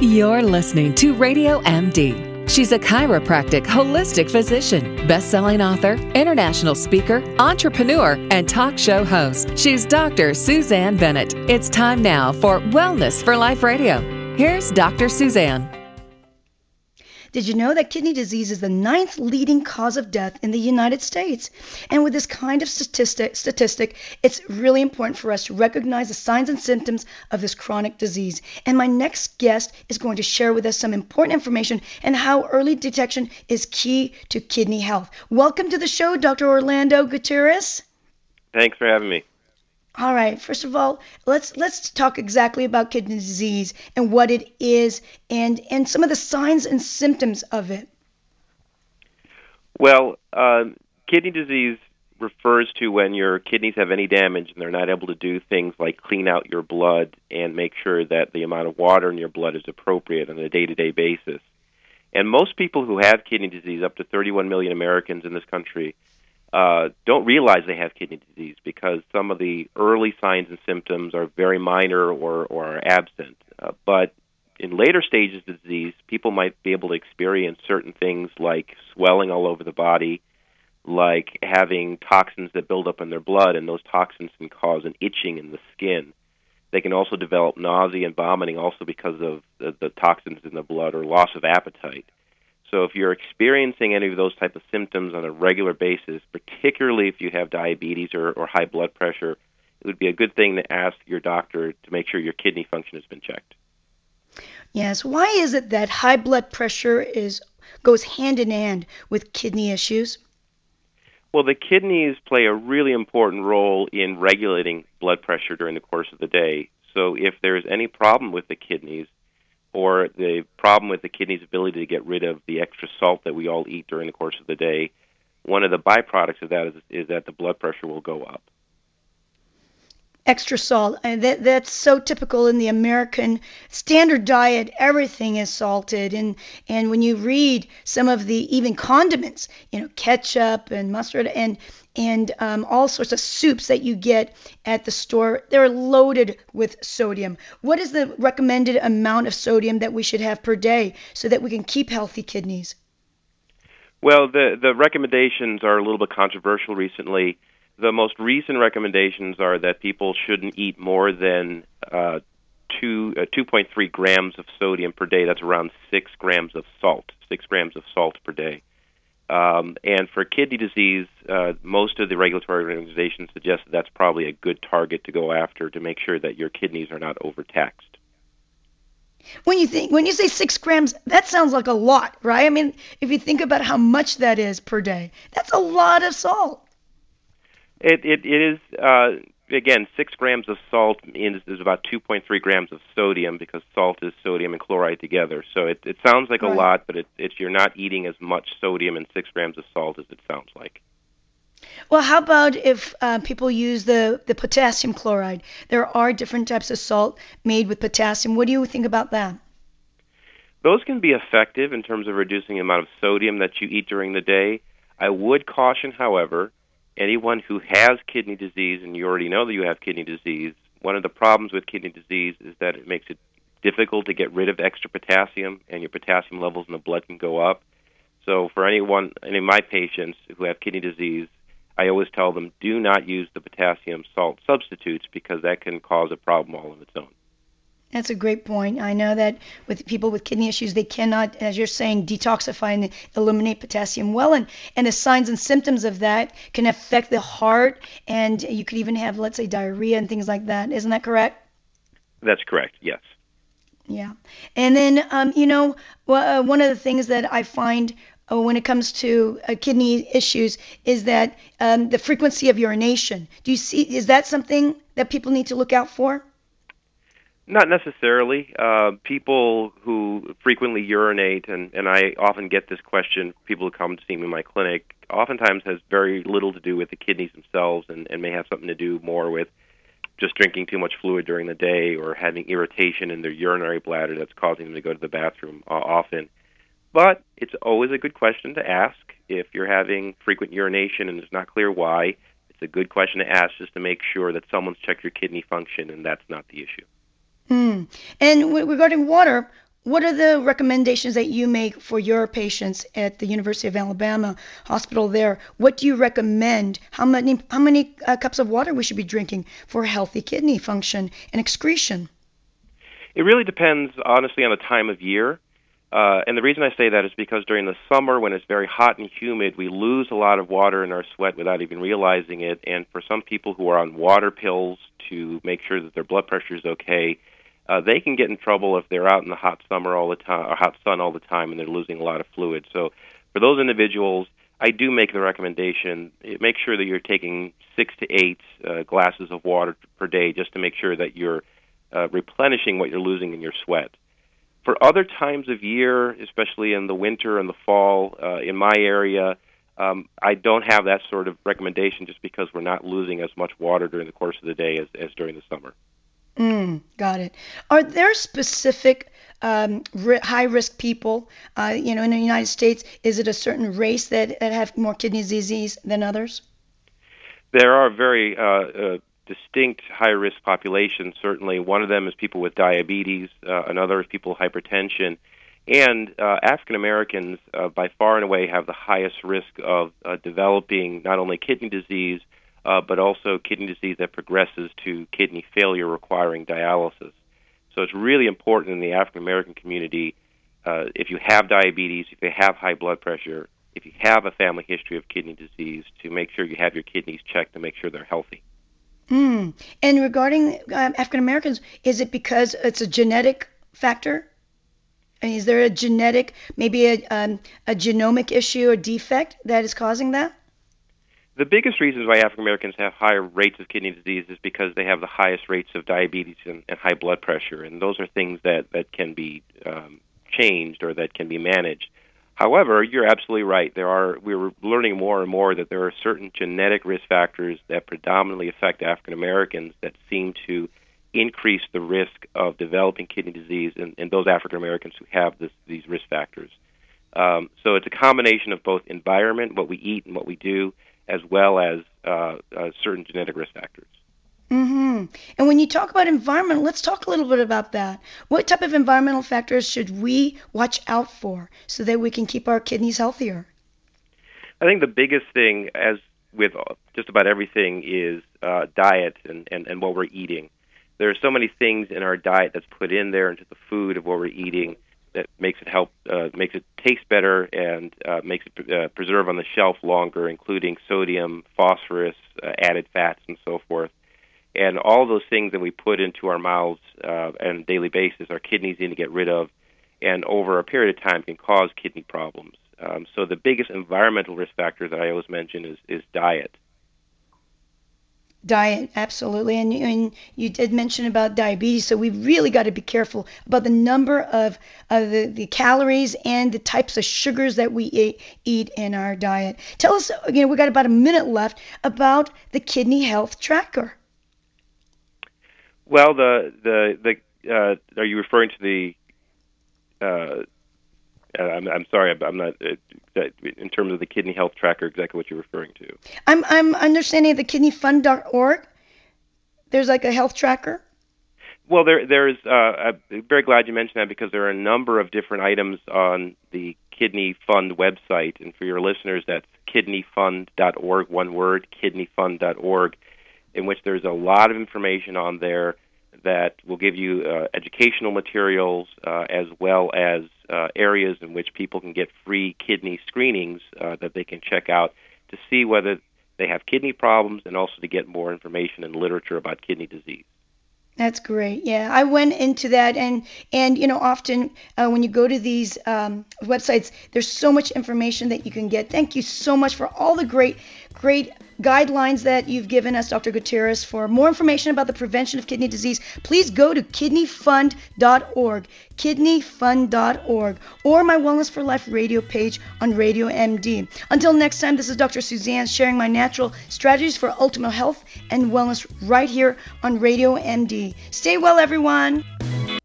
You're listening to Radio MD. She's a chiropractic holistic physician, best-selling author, international speaker, entrepreneur, and talk show host. She's Dr. Suzanne Bennett. It's time now for Wellness for Life Radio. Here's Dr. Suzanne. Did you know that kidney disease is the 9th leading cause of death in the United States? And with this kind of statistic, it's really important for us to recognize the signs and symptoms of this chronic disease. And my next guest is going to share with us some important information and how early detection is key to kidney health. Welcome to the show, Dr. Orlando Gutierrez. Thanks for having me. All right. First of all, let's talk exactly about kidney disease and what it is and some of the signs and symptoms of it. Well, kidney disease refers to when your kidneys have any damage and they're not able to do things like clean out your blood and make sure that the amount of water in your blood is appropriate on a day-to-day basis. And most people who have kidney disease, up to 31 million Americans in this country, don't realize they have kidney disease because some of the early signs and symptoms are very minor or are absent. But in later stages of the disease, people might be able to experience certain things like swelling all over the body, like having toxins that build up in their blood, and those toxins can cause an itching in the skin. They can also develop nausea and vomiting also because of the toxins in the blood or loss of appetite. So if you're experiencing any of those type of symptoms on a regular basis, particularly if you have diabetes or high blood pressure, it would be a good thing to ask your doctor to make sure your kidney function has been checked. Yes. Why is it that high blood pressure goes hand in hand with kidney issues? Well, the kidneys play a really important role in regulating blood pressure during the course of the day. So if there's any problem with the kidneys, or the problem with the kidney's ability to get rid of the extra salt that we all eat during the course of the day, one of the byproducts of that is that the blood pressure will go up. Extra salt, and that's so typical in the American standard diet. Everything is salted, and when you read some of the even condiments, ketchup and mustard and all sorts of soups that you get at the store, they're loaded with sodium. What is the recommended amount of sodium that we should have per day so that we can keep healthy kidneys? Well, the recommendations are a little bit controversial recently. The most recent recommendations are that people shouldn't eat more than 2.3 grams of sodium per day. That's around 6 grams of salt per day. And for kidney disease, most of the regulatory organizations suggest that's probably a good target to go after to make sure that your kidneys are not overtaxed. When you say 6 grams, that sounds like a lot, right? I mean, if you think about how much that is per day, that's a lot of salt. It is, again, 6 grams of salt is about 2.3 grams of sodium because salt is sodium and chloride together. So it sounds like a lot, but you're not eating as much sodium in 6 grams of salt as it sounds like. Well, how about if people use the potassium chloride? There are different types of salt made with potassium. What do you think about that? Those can be effective in terms of reducing the amount of sodium that you eat during the day. I would caution, however, anyone who has kidney disease, and you already know that you have kidney disease, one of the problems with kidney disease is that it makes it difficult to get rid of extra potassium, and your potassium levels in the blood can go up. So for any of my patients who have kidney disease, I always tell them, do not use the potassium salt substitutes because that can cause a problem all of its own. That's a great point. I know that with people with kidney issues, they cannot, as you're saying, detoxify and eliminate potassium well, and the signs and symptoms of that can affect the heart, and you could even have, let's say, diarrhea and things like that. Isn't that correct? That's correct, yes. Yeah. And then, one of the things that I find when it comes to kidney issues is that the frequency of urination. Is that something that people need to look out for? Not necessarily. People who frequently urinate, and I often get this question, people who come to see me in my clinic, oftentimes has very little to do with the kidneys themselves and may have something to do more with just drinking too much fluid during the day or having irritation in their urinary bladder that's causing them to go to the bathroom often. But it's always a good question to ask if you're having frequent urination and it's not clear why. It's a good question to ask just to make sure that someone's checked your kidney function and that's not the issue. And regarding water, what are the recommendations that you make for your patients at the University of Alabama hospital there? What do you recommend? How many cups of water we should be drinking for healthy kidney function and excretion? It really depends, honestly, on the time of year. And the reason I say that is because during the summer, when it's very hot and humid, we lose a lot of water in our sweat without even realizing it. And for some people who are on water pills to make sure that their blood pressure is okay, they can get in trouble if they're out in the hot summer all the time, or hot sun all the time, and they're losing a lot of fluid. So for those individuals, I do make the recommendation, make sure that you're taking 6 to 8 glasses of water per day just to make sure that you're replenishing what you're losing in your sweat. For other times of year, especially in the winter and the fall, in my area, I don't have that sort of recommendation just because we're not losing as much water during the course of the day as during the summer. Got it. Are there specific high-risk people, in the United States? Is it a certain race that have more kidney disease than others? There are very distinct high-risk populations, certainly. One of them is people with diabetes, another is people with hypertension, and African Americans by far and away have the highest risk of developing not only kidney disease, but also kidney disease that progresses to kidney failure requiring dialysis. So it's really important in the African American community, if you have diabetes, if you have high blood pressure, if you have a family history of kidney disease, to make sure you have your kidneys checked to make sure they're healthy. And regarding African Americans, is it because it's a genetic factor? I mean, is there a genetic, maybe a genomic issue or defect that is causing that? The biggest reasons why African Americans have higher rates of kidney disease is because they have the highest rates of diabetes and high blood pressure, and those are things that can be changed or that can be managed. However, you're absolutely right. We're learning more and more that there are certain genetic risk factors that predominantly affect African Americans that seem to increase the risk of developing kidney disease in those African Americans who have these risk factors. So it's a combination of both environment, what we eat and what we do, as well as certain genetic risk factors. And when you talk about environment, let's talk a little bit about that. What type of environmental factors should we watch out for so that we can keep our kidneys healthier? I think the biggest thing, as with just about everything, is diet and what we're eating. There are so many things in our diet that's put in there into the food of what we're eating that makes it taste better and makes it preserve on the shelf longer, including sodium, phosphorus, added fats, and so forth. And all those things that we put into our mouths on a daily basis, our kidneys need to get rid of, and over a period of time can cause kidney problems. So the biggest environmental risk factor that I always mention is diet. Diet, absolutely. And you did mention about diabetes, so we've really got to be careful about the number of the calories and the types of sugars that we eat in our diet. Tell us, we've got about a minute left, about the Kidney Health Tracker. Well, are you referring to the? I'm sorry, I'm not in terms of the Kidney Health Tracker. Exactly what you're referring to. I'm understanding the kidneyfund.org. There's like a health tracker. Well, there's. I'm very glad you mentioned that because there are a number of different items on the Kidney Fund website, and for your listeners, that's kidneyfund.org. One word, kidneyfund.org. In which there's a lot of information on there that will give you educational materials as well as areas in which people can get free kidney screenings that they can check out to see whether they have kidney problems and also to get more information and literature about kidney disease. That's great. Yeah, I went into that, and often when you go to these websites, there's so much information that you can get. Thank you so much for all the great guidelines that you've given us, Dr. Gutierrez. For more information about the prevention of kidney disease, please go to kidneyfund.org, kidneyfund.org, or my Wellness for Life radio page on Radio MD. Until next time, this is Dr. Suzanne sharing my natural strategies for ultimate health and wellness right here on Radio MD. Stay well, everyone.